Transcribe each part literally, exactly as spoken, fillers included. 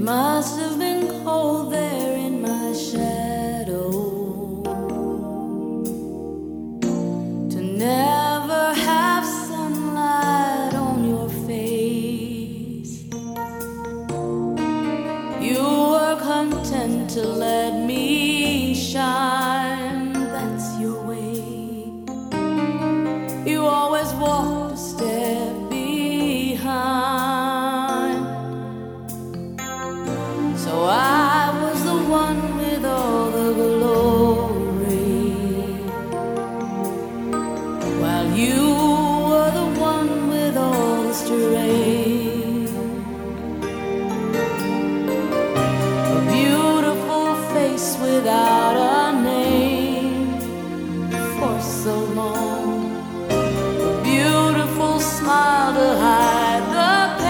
must have been cold there in my shadow to never have sunlight on your face. You were content to let me shine, that's your way. You always walked a step behind. So I was the one with all the glory, while you were the one with all the strength. A beautiful face without a name for so long, a beautiful smile to hide the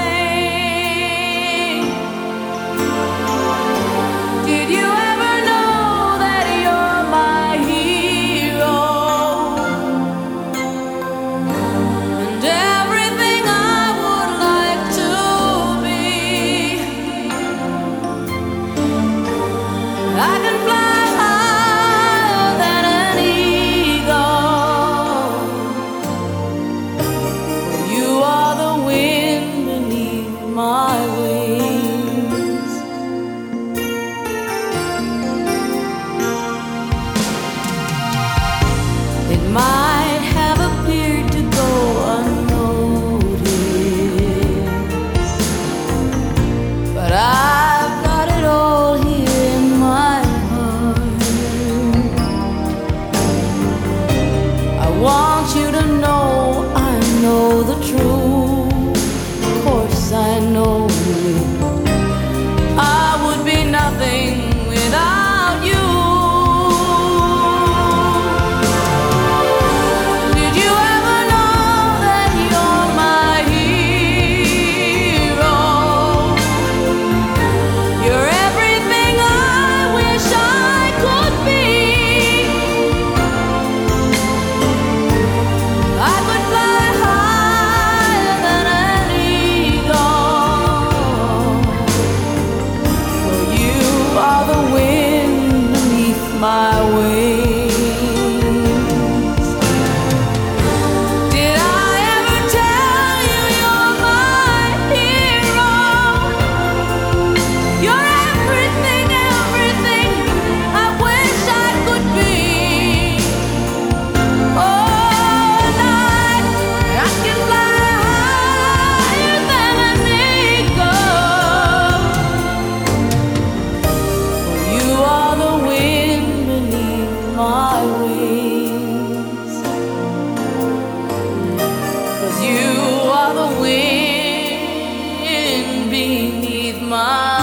my wings. It might have appeared to go unnoticed, but I've got it all here in my heart. I want you to know I know the truth. I know I would be nothing without you. Did you ever know that you're my hero? You're everything I wish I could be. I could fly higher than any. Are the wind beneath my wings. Did I ever tell you you're my hero? You're everything, everything I wish I could be. Oh, night I can fly higher than an eagle. You are the wind beneath my wings, 'cause you are the wind beneath my